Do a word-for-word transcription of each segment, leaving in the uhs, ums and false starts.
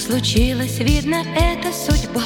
случилось, видно, это судьба.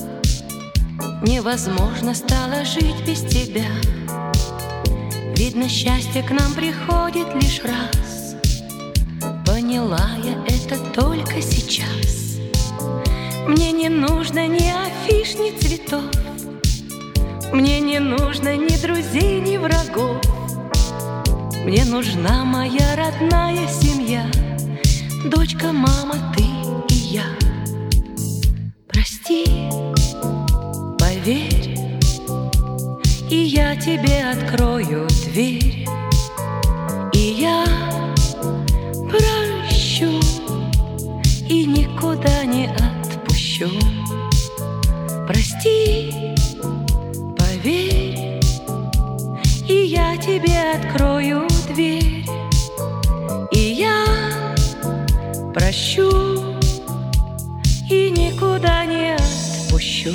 Невозможно стало жить без тебя. Видно, счастье к нам приходит лишь раз. Поняла я это только сейчас. Мне не нужно ни афиш, ни цветов. Мне не нужно ни друзей, ни врагов. Мне нужна моя родная семья. Дочка, мама, ты и я. Прости, поверь, и я тебе открою дверь. И я прощу, и никуда не отпущу. Прости, поверь, и я тебе открою дверь. И я прощу, и никуда не отпущу.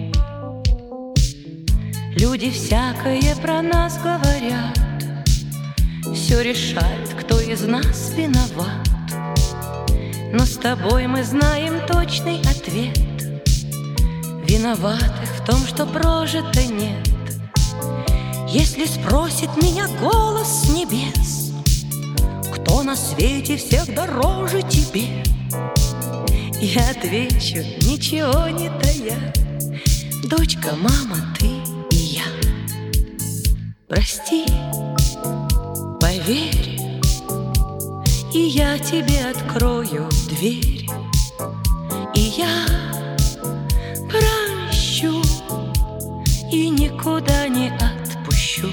Люди всякое про нас говорят, все решает, кто из нас виноват. Но с тобой мы знаем точный ответ. Виноватых в том, что прожито нет. Если спросит меня голос с небес, кто на свете всех дороже тебе, я отвечу, ничего не тая. Дочка, мама, ты и я. Прости, поверь, и я тебе открою дверь. И я прощу, и никуда не отпущу.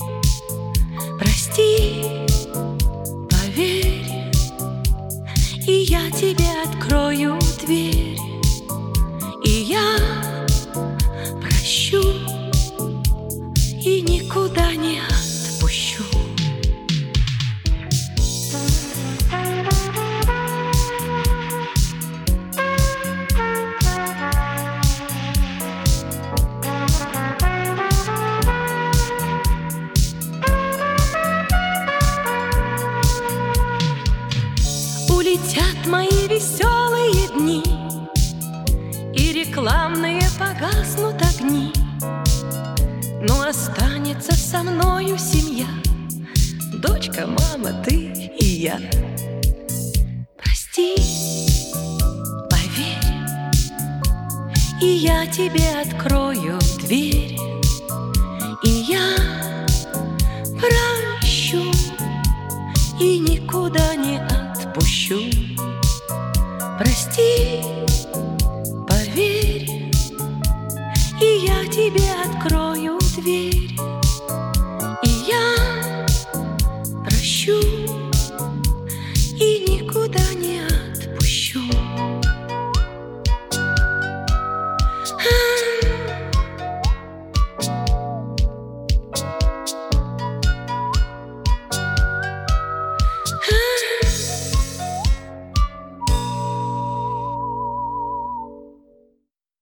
Прости, поверь, и я тебе открою дверь. И я прощу, и никуда не отпущу. Улетят мои веселые дни, и рекламные погаснут огни, но останется со мною семья. Дочка, мама, ты и я. Прости, поверь, и я тебе открою дверь. И я прощу, и никуда не отпущу. Прости, поверь, и я тебе открою дверь.